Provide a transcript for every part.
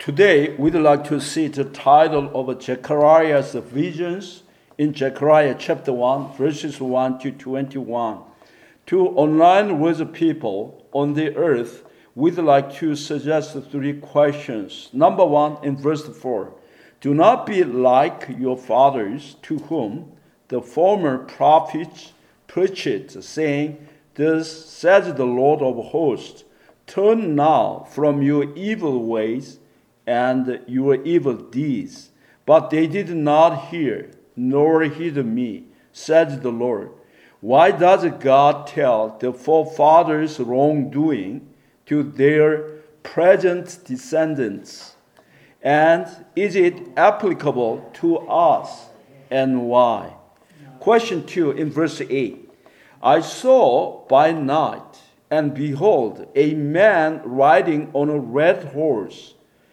Today, we'd like to see the title of Zechariah's visions in Zechariah chapter 1, verses 1 to 21. To online with people on the earth, we'd like to suggest three questions. Number one, in verse 4, do not be like your fathers, to whom the former prophets preached, saying, Thus says the Lord of hosts, turn now from your evil ways and your evil deeds. But they did not hear, nor heed me, said the Lord. Why does God tell the forefathers' wrongdoing to their present descendants? And is it applicable to us, and why? Question 2 in verse 8. I saw by night, and behold, a man riding on a red horse,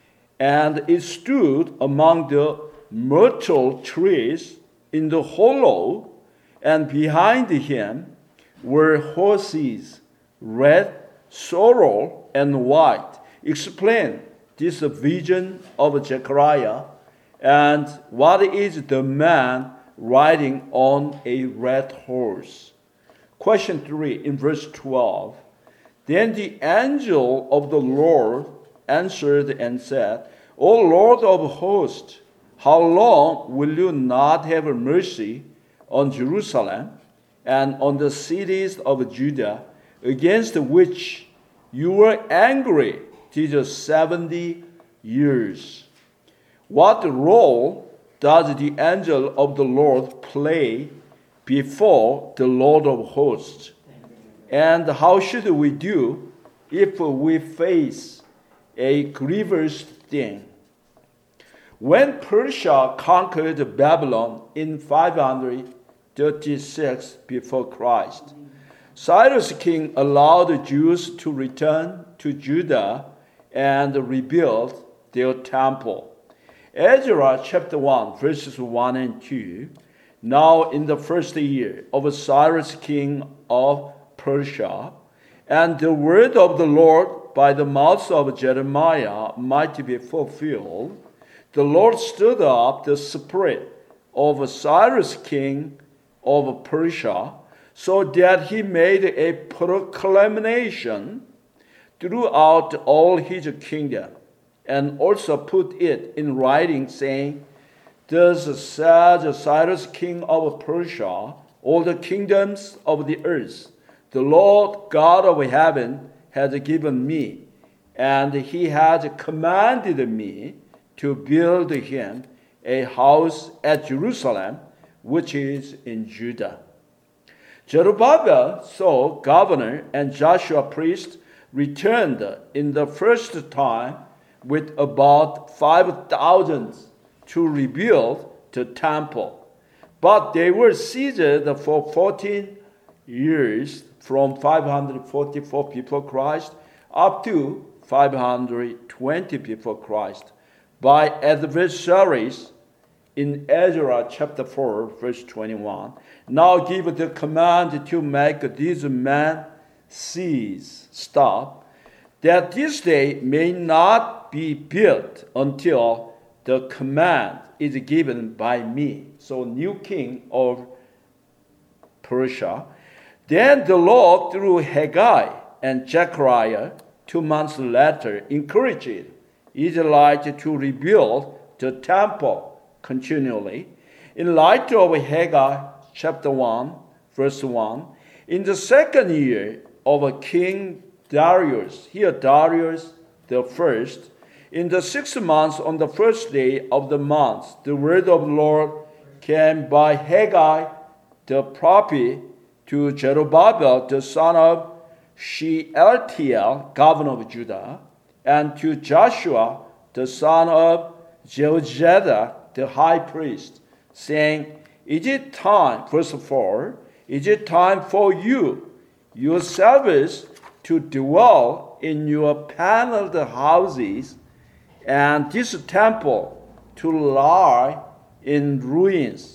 and it stood among the myrtle trees in the hollow, and behind him were horses, red, sorrel, and white. Explain this vision of Zechariah, and what is the man riding on a red horse? Question 3 in verse 12. Then the angel of the Lord answered and said, O Lord of hosts, how long will you not have mercy on Jerusalem and on the cities of Judah, against which you were angry these 70 years? What role does the angel of the Lord play before the Lord of hosts? And how should we do if we face a grievous thing? When Persia conquered Babylon in 536 before Christ, Cyrus king allowed the Jews to return to Judah and rebuild their temple. Ezra chapter 1 verses 1 and 2. Now in the first year of Cyrus king of Persia, and the word of the Lord by the mouth of Jeremiah might be fulfilled, the Lord stirred up the spirit of Cyrus king of Persia, so that he made a proclamation throughout all his kingdom, and also put it in writing, saying, Thus says Cyrus king of Persia, all the kingdoms of the earth, the Lord God of heaven has given me, and he has commanded me to build him a house at Jerusalem, which is in Judah. Zerubbabel, so governor, and Joshua priest returned in the first time with about 5,000 to rebuild the temple. But they were seized for 14 years, from 544 before Christ up to 520 before Christ, by adversaries in Ezra chapter 4, verse 21. Now give the command to make these men cease, stop, that this day may not be built until the command is given by me. So, new king of Persia. Then the Lord, through Haggai and Zechariah, 2 months later, encouraged Israelites to rebuild the temple continually. In light of Haggai chapter 1, verse 1, in the second year of King Darius, here Darius the first, in the 6th month, on the first day of the month, the word of the Lord came by Haggai the prophet to Zerubbabel, the son of Shealtiel, governor of Judah, and to Joshua, the son of Jehozadak, the high priest, saying, Is it time, verse 4, is it time for you, yourselves, to dwell in your paneled houses, and this temple to lie in ruins?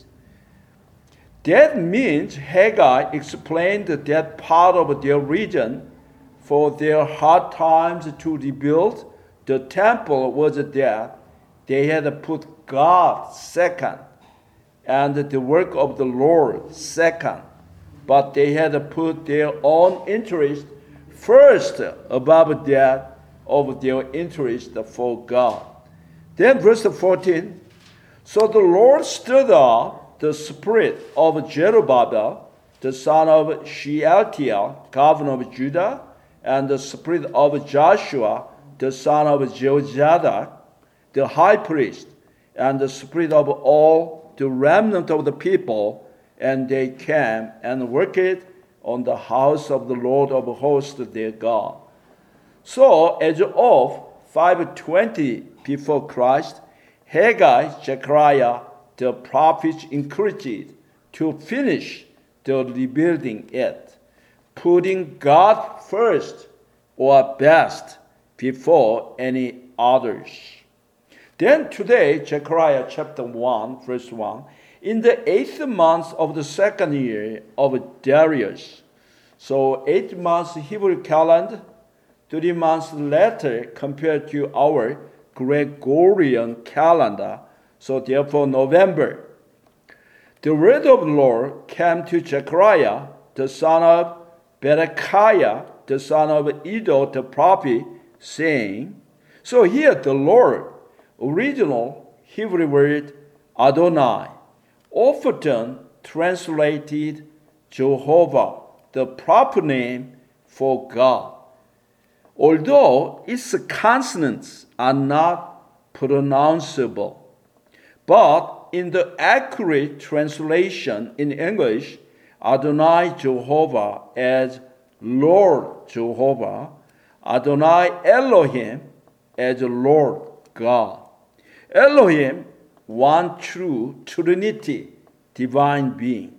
That means Haggai explained that part of their region for their hard times to rebuild the temple was there, they had put God second and the work of the Lord second. But they had put their own interest first above that of their interest for God. Then verse 14, so the Lord stirred up the spirit of Zerubbabel, the son of Shealtiel, governor of Judah, and the spirit of Joshua, the son of Jehozadak, the high priest, and the spirit of all the remnant of the people, and they came and worked on the house of the Lord of hosts their God. So as of 520 before Christ, Haggai, Zechariah, the prophets encouraged to finish the rebuilding it, putting God first or best before any others. Then today, Zechariah chapter 1, verse 1, in the 8th month of the second year of Darius. So 8 months Hebrew calendar, 3 months later compared to our Gregorian calendar. So therefore November. The word of the Lord came to Zechariah, the son of Berechiah, the son of Iddo the prophet, saying, so here the Lord, original Hebrew word Adonai, often translated Jehovah, the proper name for God. Although its consonants are not pronounceable, but in the accurate translation in English, Adonai Jehovah as Lord Jehovah, Adonai Elohim as Lord God. Elohim, one true Trinity, divine being.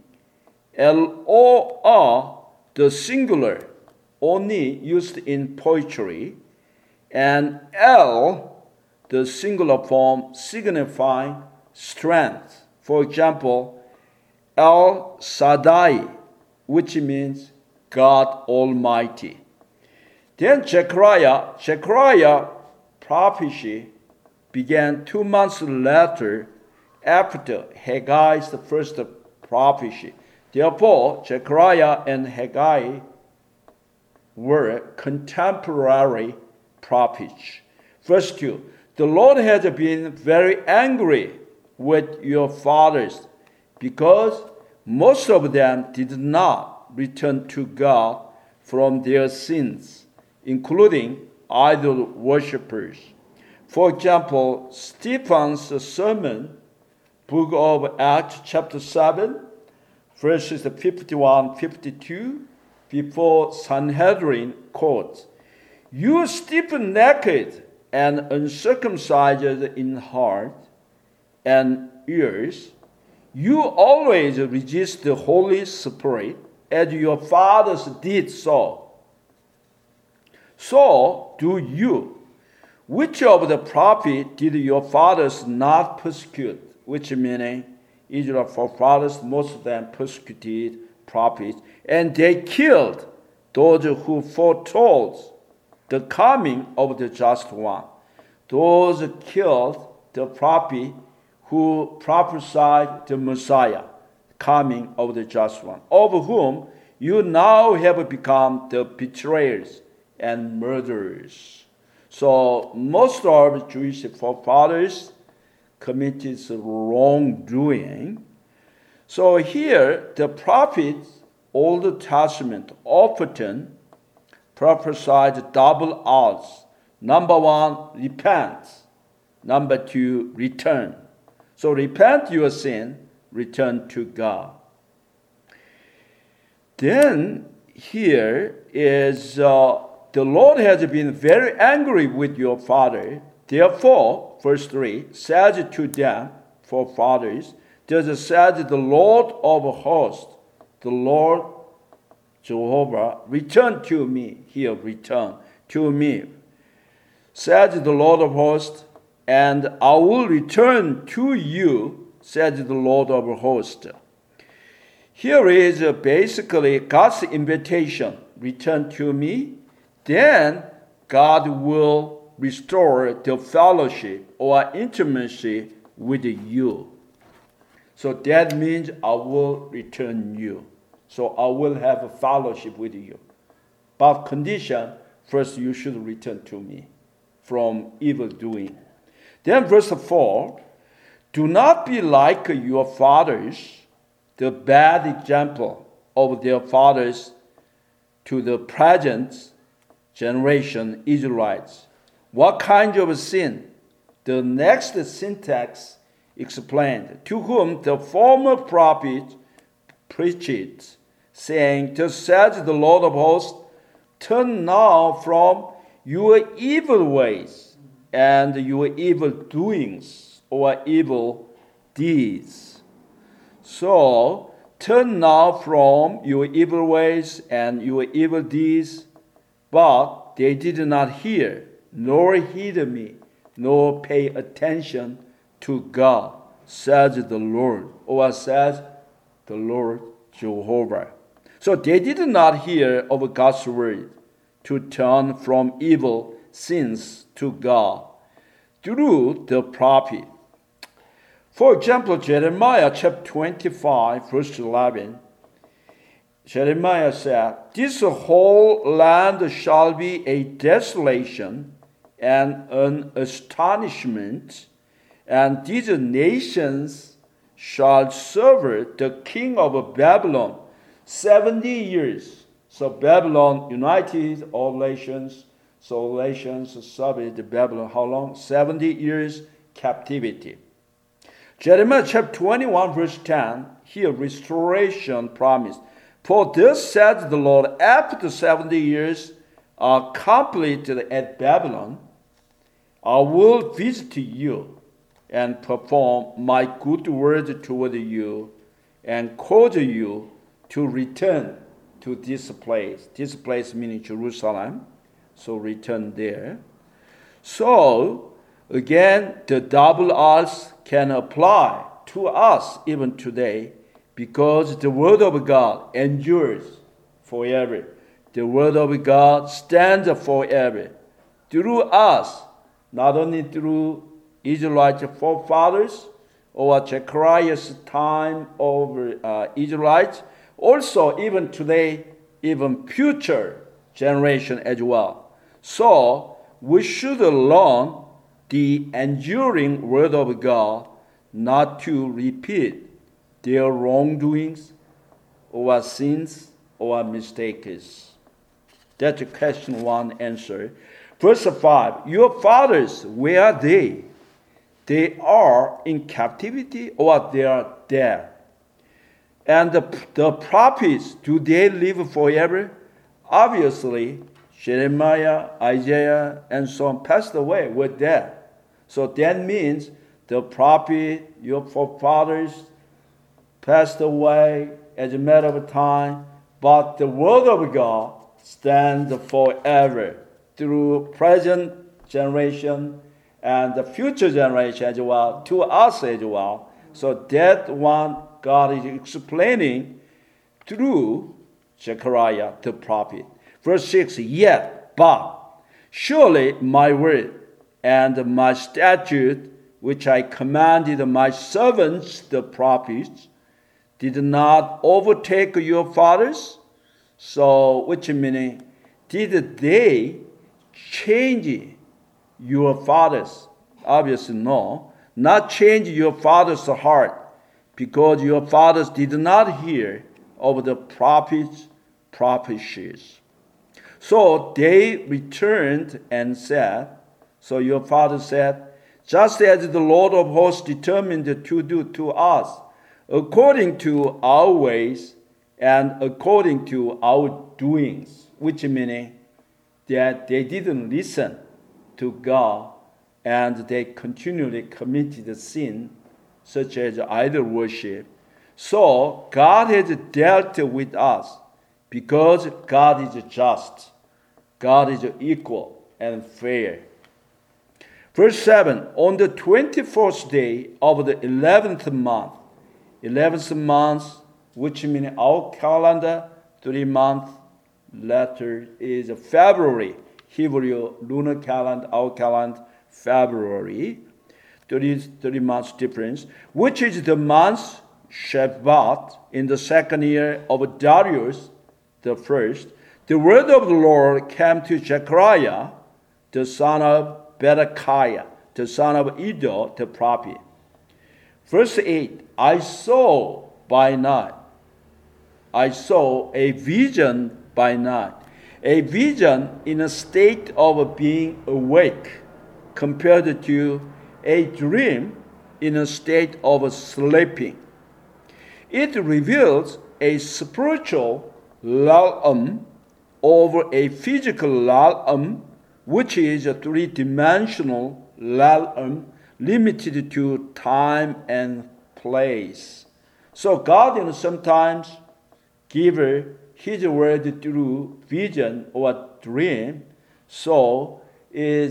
L-O-R, the singular, only used in poetry, and El, the singular form signifying strength. For example, El Shaddai, which means God Almighty. Then Zechariah prophecy began 2 months later after Haggai's first prophecy. Therefore, Zechariah and Haggai were contemporary prophets. Verse 2, the Lord has been very angry with your fathers because most of them did not return to God from their sins, including idol worshippers. For example, Stephen's sermon, book of Acts chapter 7, verses 51-52, before Sanhedrin court. You stiff-necked and uncircumcised in heart and ears, you always resist the Holy Spirit, as your fathers did so. So do you. Which of the prophets did your fathers not persecute? Which meaning Israel forefathers, most of them persecuted prophets, and they killed those who foretold the coming of the just one. Those killed the prophet who prophesied the Messiah, coming of the just one, of whom you now have become the betrayers and murderers. So most of Jewish forefathers committed wrongdoing. So here the prophets, Old Testament, often prophesied double odds. Number 1, repent. Number 2, return. So repent your sin, return to God. Then here is the Lord has been very angry with your father. Therefore, verse 3, says to them, forefathers, thus said the Lord of hosts, the Lord Jehovah, return to me. Here, return to me. Said the Lord of hosts, and I will return to you, said the Lord of hosts. Here is basically God's invitation, return to me. Then God will restore the fellowship or intimacy with you. So that means I will return you. So I will have a fellowship with you. But condition, first you should return to me from evil doing. Then verse 4, do not be like your fathers, the bad example of their fathers to the present generation Israelites. What kind of sin? The next syntax explained, to whom the former prophet preached, saying, thus says the Lord of hosts, turn now from your evil ways and your evil doings or evil deeds. So, turn now from your evil ways and your evil deeds. But they did not hear, nor heed me, nor pay attention to God, says the Lord, or says the Lord Jehovah. So they did not hear of God's word to turn from evil sins to God through the prophet. For example, Jeremiah chapter 25, verse 11, Jeremiah said, this whole land shall be a desolation and an astonishment, and these nations shall serve the king of Babylon 70 years. So Babylon united all nations. So nations served Babylon how long? 70 years captivity. Jeremiah chapter 21 verse 10, here restoration promised. For thus said the Lord, after 70 years are completed at Babylon, I will visit you and perform my good word toward you and cause you to return to this place. This place meaning Jerusalem. So return there. So, again, the double odds can apply to us even today because the word of God endures forever. The word of God stands forever. Through us, not only through Israelite forefathers or Zechariah's time of Israelites, also even today, even future generation as well. So we should learn the enduring word of God, not to repeat their wrongdoings or sins or mistakes. That's question 1 answer. Verse 5, your fathers, where are they? They are in captivity or they are dead. And the prophets, do they live forever? Obviously, Jeremiah, Isaiah, and so on passed away, were dead. So that means the prophet, your forefathers, passed away as a matter of time, but the word of God stands forever through present generation and the future generation as well, to us as well. So that one God is explaining through Zechariah the prophet. Verse 6, yet, but surely my word and my statute, which I commanded my servants the prophets, did not overtake your fathers. So, which meaning, did they change your fathers? Obviously no. Not change your father's heart, because your fathers did not hear of the prophets' prophecies. So they returned and said, so your father said, just as the Lord of hosts determined to do to us, according to our ways and according to our doings, which meaning that they didn't listen to God and they continually committed sin, such as idol worship. So God has dealt with us because God is just. God is equal and fair. Verse 7, on the 24th day of the 11th month, which means our calendar, 3 months later is February. Hebrew lunar calendar, our calendar, February, 30 months difference, which is the month Shevat in the second year of Darius the first. The word of the Lord came to Zechariah, the son of Berechiah, the son of Iddo, the prophet. Verse 8, I saw by night. I saw a vision by night. A vision in a state of being awake compared to a dream in a state of sleeping. It reveals a spiritual realm over a physical realm, which is a three-dimensional realm limited to time and place. So God sometimes gives His word through vision or dream, so is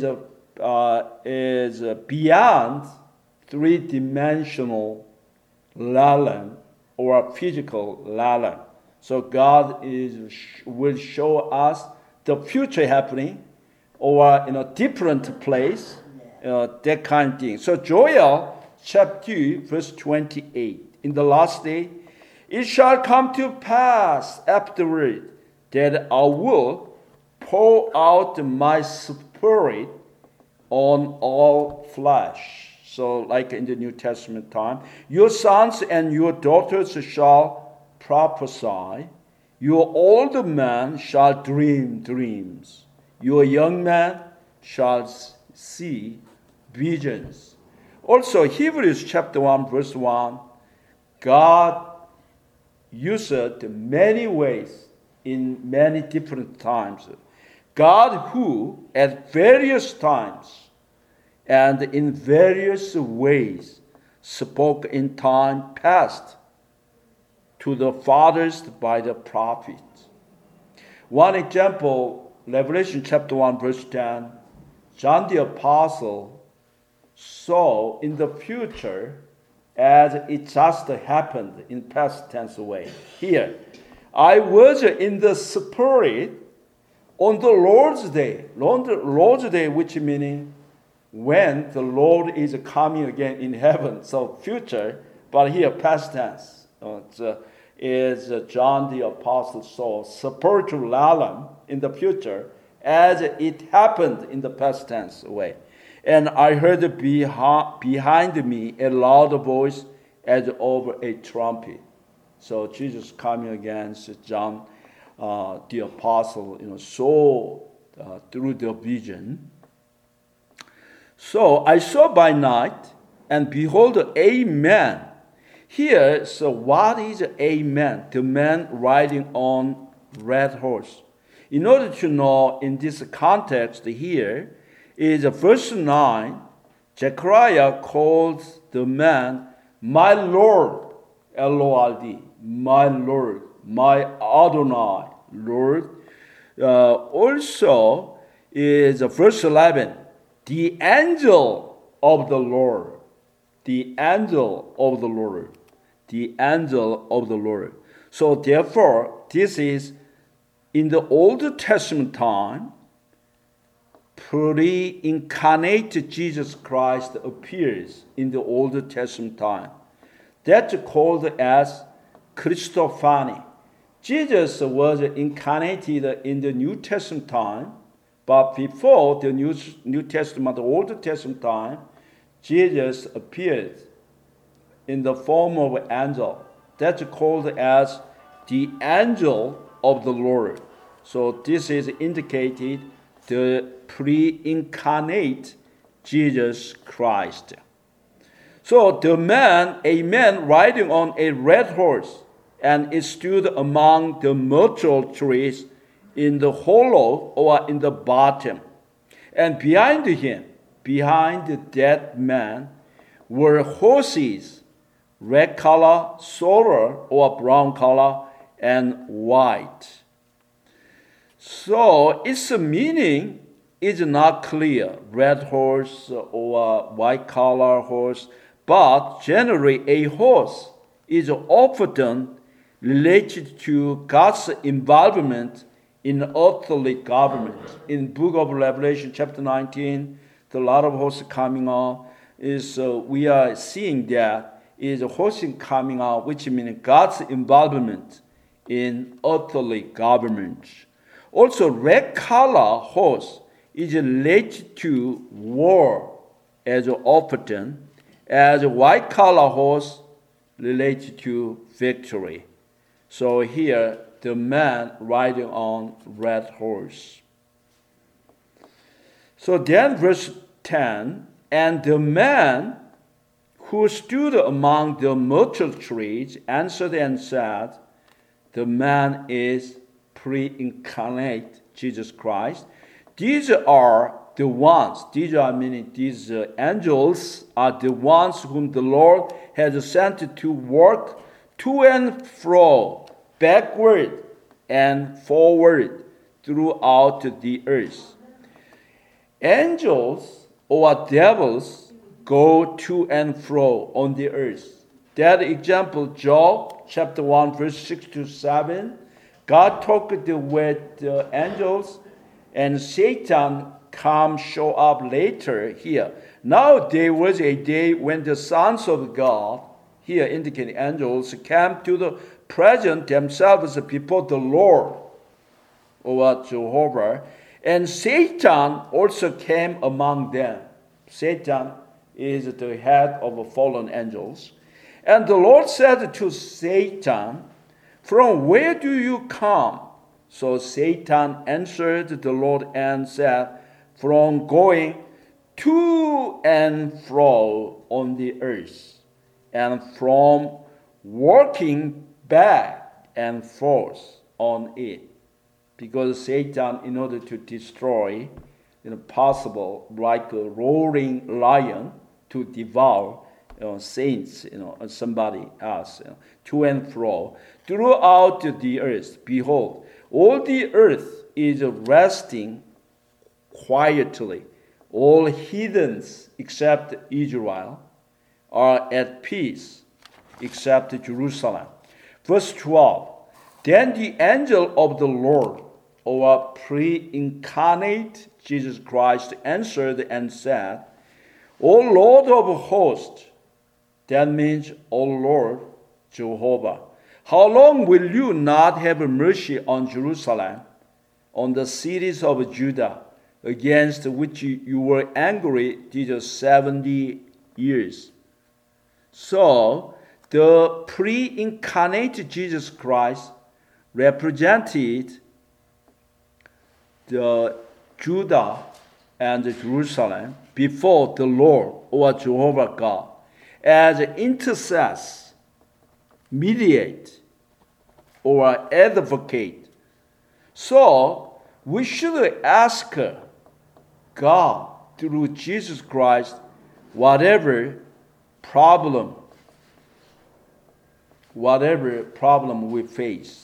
beyond three-dimensional realm or physical realm. So God will show us the future happening or in a different place, that kind of thing. So Joel chapter 2, verse 28. In the last day, it shall come to pass afterward that I will pour out my spirit on all flesh. So like in the New Testament time, your sons and your daughters shall prophesy. Your old man shall dream dreams. Your young man shall see visions. Also, Hebrews chapter 1, verse 1, God used many ways in many different times. God who at various times and in various ways spoke in time past to the fathers by the prophets. One example, Revelation chapter 1, verse 10, John the Apostle saw in the future as it just happened in past tense way. Here, I was in the Spirit on the Lord's day. Lord's day, which meaning when the Lord is coming again in heaven. So future, but here past tense. Is John the Apostle saw spiritual realm in the future as it happened in the past tense way. And I heard behind me a loud voice as of a trumpet. So Jesus coming against John the Apostle, saw through the vision. So I saw by night, and behold, a man. Here, so what is a man? The man riding on red horse. In order to know in this context here, is verse 9, Zechariah calls the man, my Lord, L-O-R-D, my Lord, my Adonai, Lord. Also is verse 11, the angel of the Lord, the angel of the Lord, the angel of the Lord. So therefore, this is in the Old Testament time, pre-incarnate Jesus Christ appears in the Old Testament time. That's called as Christophany. Jesus was incarnated in the New Testament time, but before the New Testament, the Old Testament time, Jesus appeared in the form of an angel. That's called as the angel of the Lord. So this is indicated the pre-incarnate Jesus Christ. So a man riding on a red horse, and it stood among the myrtle trees in the hollow or in the bottom. And behind that man, were horses, red color, silver or brown color, and white. So its meaning is not clear, red horse or white color horse, but generally a horse is often related to God's involvement in earthly government. In book of Revelation, chapter 19, the lot of hosts coming out is we are seeing that is a host coming out, which means God's involvement in earthly government. Also, red color horse is related to war as often as white color horse related to victory. So here, the man riding on red horse. So then verse 10, and the man who stood among the myrtle trees answered and said, the man is pre-incarnate Jesus Christ. These are the ones, these angels are the ones whom the Lord has sent to work to and fro, backward and forward throughout the earth. Angels or devils go to and fro on the earth. That example, Job chapter 1, verse 6 to 7. God talked with the angels, and Satan show up later here. Now there was a day when the sons of God, here indicating angels, came to the present themselves before the Lord, or Jehovah, and Satan also came among them. Satan is the head of fallen angels. And the Lord said to Satan, from where do you come? So Satan answered the Lord and said, from going to and fro on the earth, and from walking back and forth on it. Because Satan, in order to destroy, possible, like a roaring lion, to devour saints, somebody else, to and fro, throughout the earth. Behold, all the earth is resting quietly. All heathens except Israel are at peace, except Jerusalem. Verse 12, then the angel of the Lord, or pre-incarnate Jesus Christ, answered and said, O Lord of hosts, that means, O Lord Jehovah, how long will you not have mercy on Jerusalem, on the cities of Judah, against which you were angry these 70 years? So, the pre-incarnate Jesus Christ represented the Judah and Jerusalem before the Lord, or Jehovah God, as intercessor, mediate, or advocate. So we should ask God through Jesus Christ whatever problem we face.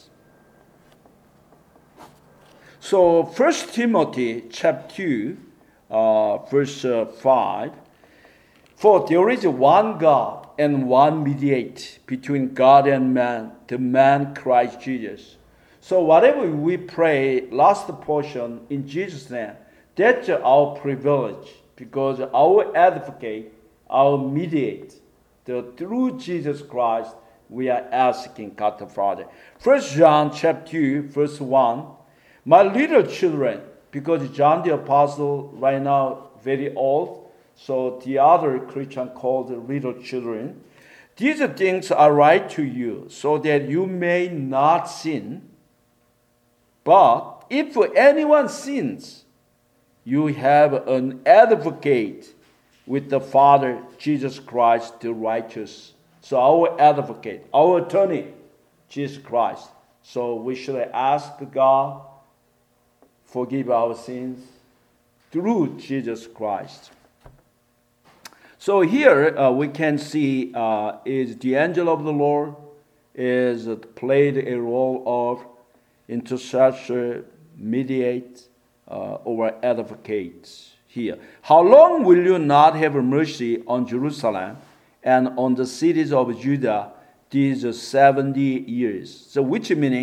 So 1 Timothy chapter 2, verse 5, for there is one God and one mediator between God and man, the man Christ Jesus. So whatever we pray, last portion in Jesus' name, that's our privilege, because our advocate, our mediator, through Jesus Christ, we are asking God the Father. 1 John chapter 2, verse 1, my little children, because John the Apostle right now very old, so the other Christian called little children. These things I write to you, so that you may not sin. But if anyone sins, you have an advocate with the Father, Jesus Christ, the righteous. So our advocate, our attorney, Jesus Christ. So we should ask God, forgive our sins through Jesus Christ. So here we can see is the angel of the Lord is played a role of intercessor, mediate, or advocate here. How long will you not have mercy on Jerusalem and on the cities of Judah these 70 years? So which meaning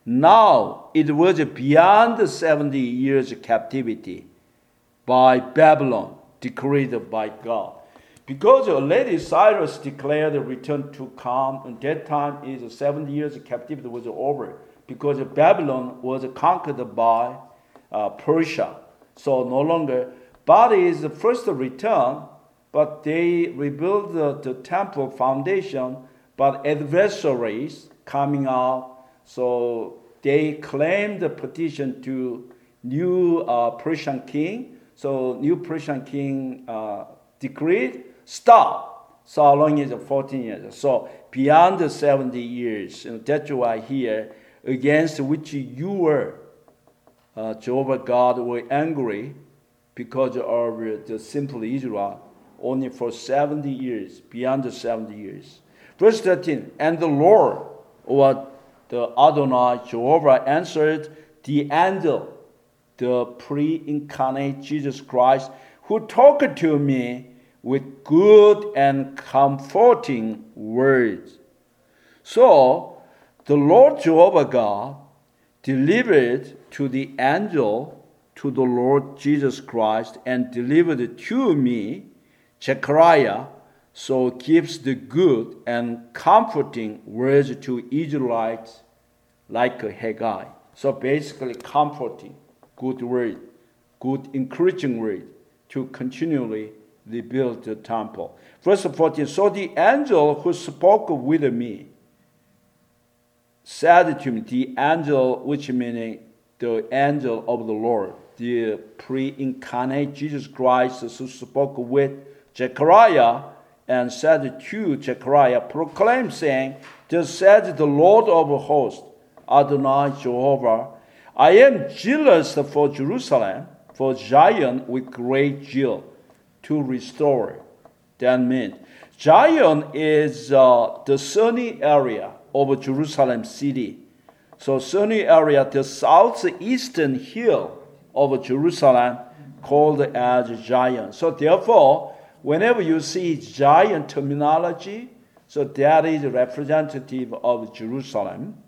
Now it was beyond the 70 years captivity by Babylon, decreed by God. Because already Cyrus declared the return to come, and that time is 70 years captivity was over, because Babylon was conquered by Persia. So no longer, but it is the first return, but they rebuilt the temple foundation, but adversaries coming out, so they claimed the petition to new Persian king. So new Persian king decreed, stop. So how long is it? 14 years. So beyond the 70 years. That's why here, against which you were, Jehovah God were angry because of the simple Israel, only for 70 years, beyond the 70 years. Verse 13, and the Lord, or the Adonai, Jehovah, answered the angel, the pre-incarnate Jesus Christ, who talked to me with good and comforting words. So the Lord Jehovah God delivered to the angel, to the Lord Jesus Christ, and delivered to me, Zechariah, so gives the good and comforting words to Israelites like Haggai. So basically comforting, good word, good encouraging word to continually rebuild the temple. Verse 14, so the angel who spoke with me said to me, the angel, which meaning the angel of the Lord, the pre-incarnate Jesus Christ who spoke with Zechariah, and said to Zechariah, proclaim, saying, thus said the Lord of hosts, Adonai Jehovah, I am jealous for Jerusalem, for Zion with great zeal, to restore. That means Zion is the sunny area of Jerusalem city. So sunny area, the southeastern hill of Jerusalem, called as Zion. So therefore, whenever you see Zion terminology, so that is representative of Jerusalem.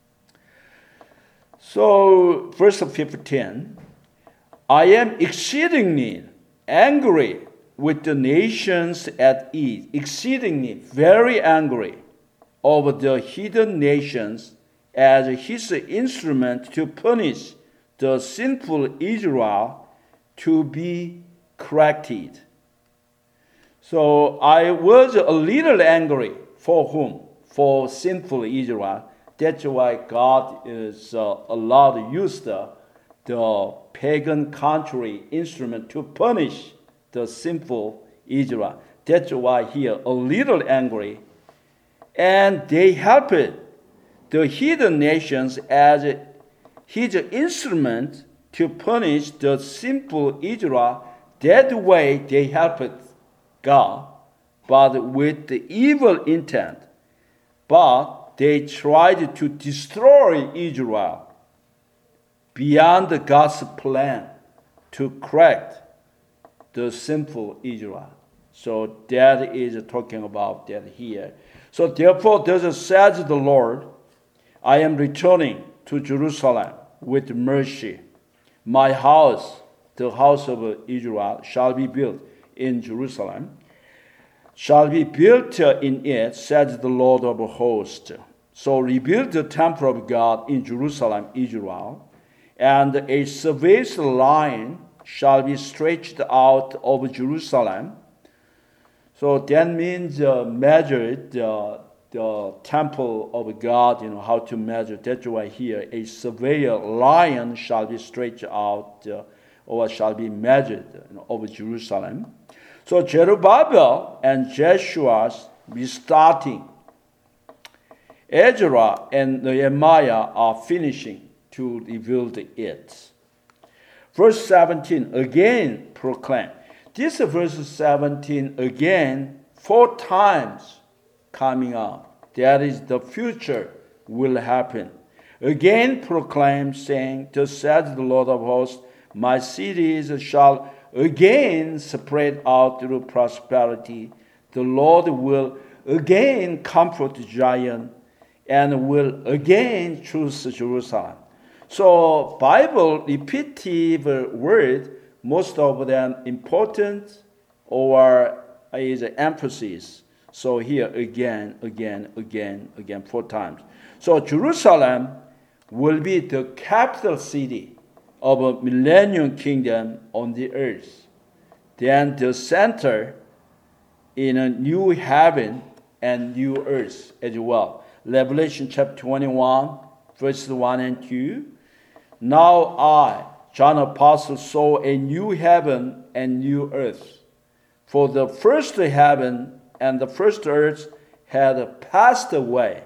So verse 15, I am exceedingly angry with the nations at ease, exceedingly very angry over the heathen nations as his instrument to punish the sinful Israel to be corrected. So I was a little angry. For whom? For sinful Israel. That's why God is allowed to use the pagan country instrument to punish the sinful Israel. That's why here a little angry. And they helped the heathen nations as his instrument to punish the sinful Israel. That way they helped God, but with the evil intent. But they tried to destroy Israel beyond God's plan to correct the sinful Israel. So that is talking about that here. So therefore, thus says the Lord, I am returning to Jerusalem with mercy. My house, the house of Israel, shall be built in Jerusalem, shall be built in it, says the Lord of hosts. So rebuild the temple of God in Jerusalem, Israel, and a surface line shall be stretched out of Jerusalem. So that means measure the temple of God, how to measure. That's why here a surveyor line shall be stretched out or shall be measured over Jerusalem. So Zerubbabel and Jeshua's restarting. Ezra and Nehemiah are finishing to rebuild it. Verse 17, again proclaim. This verse 17 again 4 times coming out. That is the future will happen. Again proclaim, saying, thus says the Lord of hosts, my cities shall again spread out through prosperity. The Lord will again comfort Zion and will again choose Jerusalem. So Bible repetitive word, most of them important or is emphasis. So here again, 4 times. So Jerusalem will be the capital city of a millennium kingdom on the earth. Then the center in a new heaven and new earth as well. Revelation chapter 21, verses 1 and 2. Now I, John Apostle, saw a new heaven and new earth. For the first heaven and the first earth had passed away.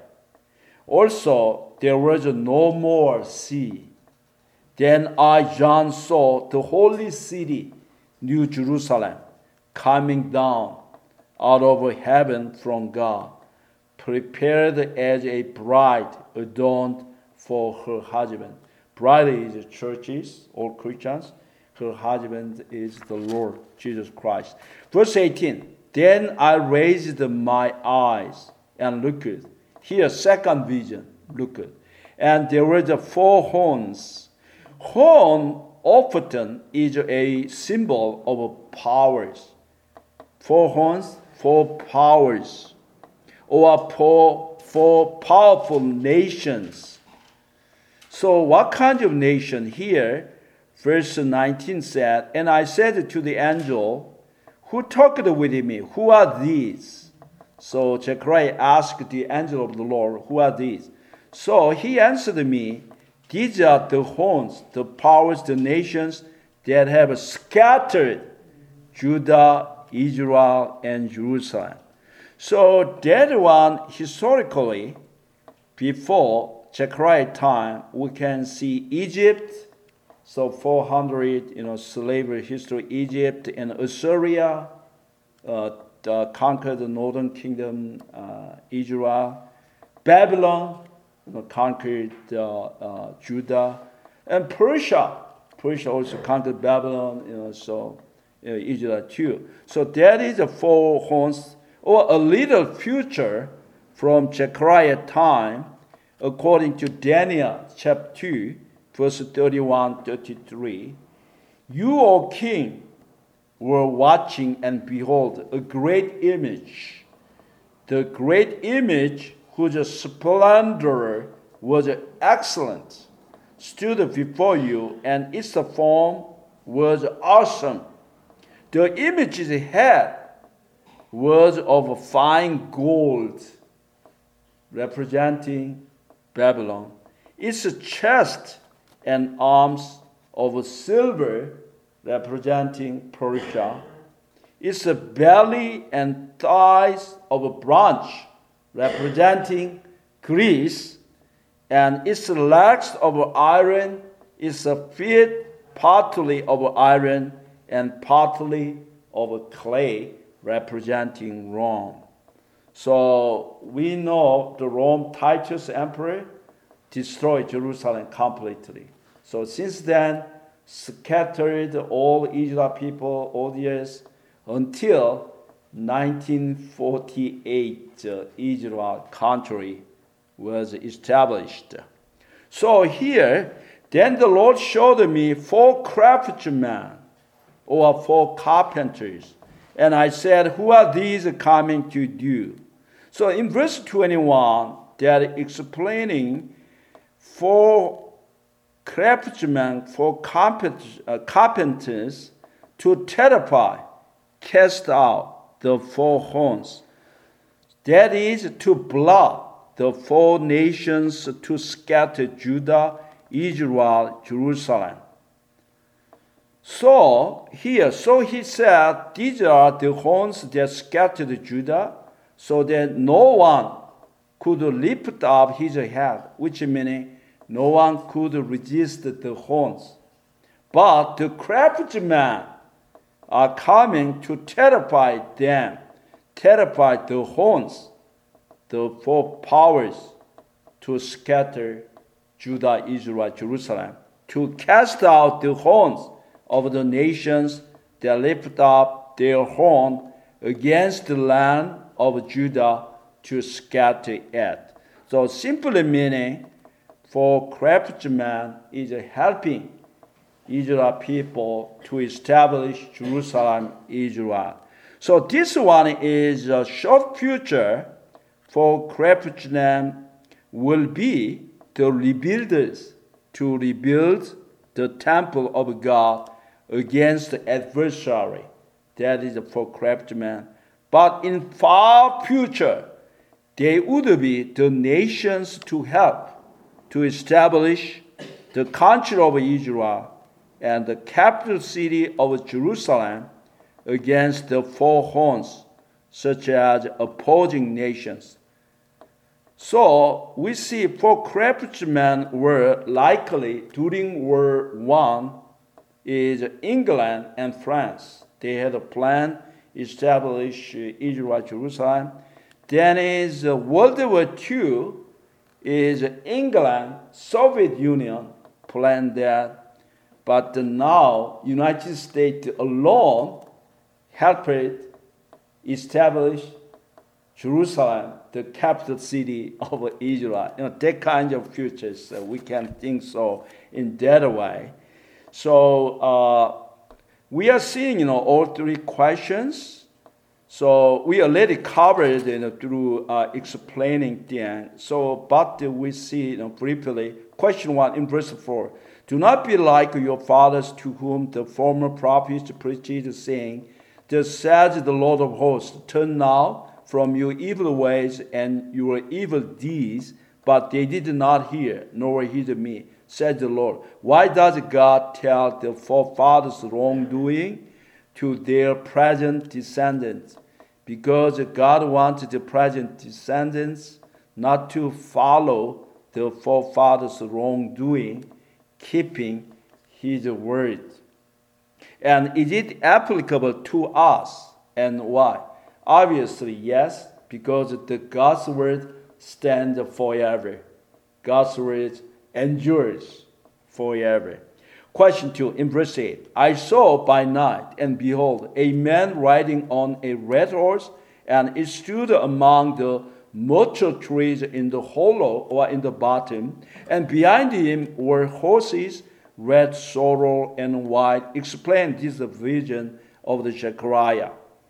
Also, there was no more sea. Then I, John, saw the holy city, New Jerusalem, coming down out of heaven from God, prepared as a bride adorned for her husband. Bride is churches, all Christians. Her husband is the Lord Jesus Christ. Verse 18, then I raised my eyes and looked. Here, second vision, looked. And there were 4 horns. Horn often is a symbol of powers. 4 horns, 4 powers, or 4 powerful nations. So what kind of nation here? Verse 19 said, and I said to the angel who talked with me, who are these? So Zechariah asked the angel of the Lord, who are these? So he answered me, these are the horns, the powers, the nations that have scattered Judah, Israel, and Jerusalem. So that one, historically, before Zechariah time, we can see Egypt. So 400, slavery history, Egypt and Assyria conquered the northern kingdom, Israel. Babylon conquered Judah. And Persia also conquered Babylon, Israel too. So that is the 4 horns, or a little future from Zechariah time, according to Daniel chapter 2, verse 31-33. You, O king, were watching, and behold, a great image. The great image, whose splendor was excellent, stood before you, and its form was awesome. The image's head was of fine gold, representing Babylon. Its chest and arms of silver, representing Persia. Its belly and thighs of bronze, representing Greece. And its legs of iron, its feet partly of iron and partly of clay, representing Rome. So we know the Rome Titus emperor destroyed Jerusalem completely. So since then, scattered all Israel people all the years until 1948, Israel country was established. So here, then the Lord showed me 4 craftsmen, or 4 carpenters. And I said, who are these coming to do? So in verse 21, they are explaining 4 craftsmen, 4 carpenters to terrify, cast out the 4 horns. That is to block the 4 nations, to scatter Judah, Israel, Jerusalem. So he said, these are the horns that scattered Judah, so that no one could lift up his head, which meaning no one could resist the horns. But the craftsmen are coming to terrify them, terrify the horns, the 4 powers, to scatter Judah, Israel, Jerusalem, to cast out the horns of the nations that lift up their horn against the land of Judah, to scatter it. So simply meaning for craftsman is helping Israel people to establish Jerusalem, Israel. So this one is a short future for craftsmen will be the rebuilders to rebuild the temple of God against the adversary. That is for craftsmen. But in far future, they would be the nations to help to establish the country of Israel and the capital city of Jerusalem against the four horns, such as opposing nations. So we see four craftsmen were likely during World War I is England and France. They had a plan to establish Israel, Jerusalem. Then is World War II is England, Soviet Union planned that. But now United States alone helped establish Jerusalem, the capital city of Israel. That kind of futures, we can think so in that way. So we are seeing, all three questions. So we already covered, through explaining them. So, but we see, briefly, question 1 in verse 4. Do not be like your fathers to whom the former prophets preached, saying, thus says the Lord of hosts, turn now from your evil ways and your evil deeds, but they did not hear, nor heed me, said the Lord. Why does God tell the forefathers' wrongdoing to their present descendants? Because God wants the present descendants not to follow the forefathers' wrongdoing, keeping his word. And is it applicable to us? And why? Obviously, yes, because the God's word stands forever. God's word endures forever. Question 2, in verse 8. I saw by night, and behold, a man riding on a red horse, and it stood among the myrtle trees in the hollow or in the bottom, and behind him were horses, red, sorrel, and white. Explain this vision of the Zechariah.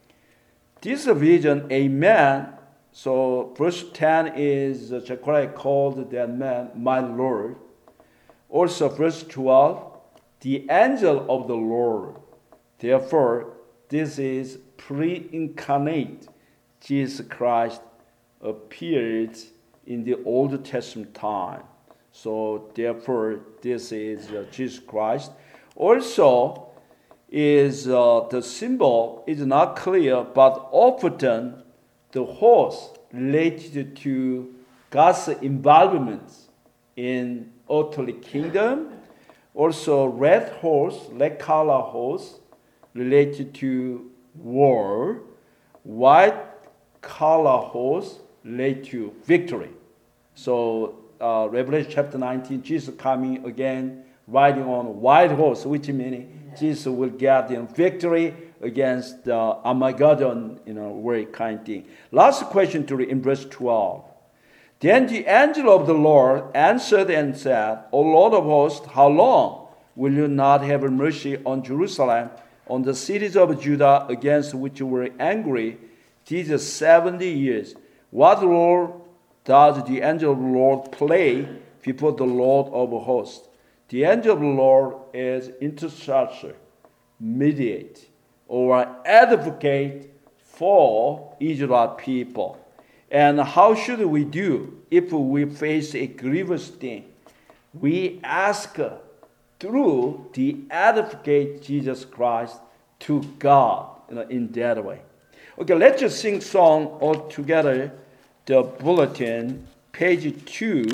This vision, a man, so verse 10 is Zechariah called that man my Lord. Also verse 12, the angel of the Lord. Therefore, this is pre-incarnate. Jesus Christ appeared in the Old Testament time. So therefore, this is Jesus Christ. Also, is the symbol is not clear, but often the horse related to God's involvement in earthly kingdom. Also, red color horse related to war. White color horse related to victory. So Revelation chapter 19, Jesus coming again, riding on a white horse, which means Jesus will get victory against Armageddon, very kind thing. Last question in verse 12. Then the angel of the Lord answered and said, O Lord of hosts, how long will you not have mercy on Jerusalem, on the cities of Judah against which you were angry these 70 years? What role does the angel of the Lord play before the Lord of hosts? The angel of the Lord is intercessor, mediate, or advocate for Israel people. And how should we do if we face a grievous thing? We ask through the advocate Jesus Christ to God in that way. Okay, let's just sing song all together. The bulletin, page 2.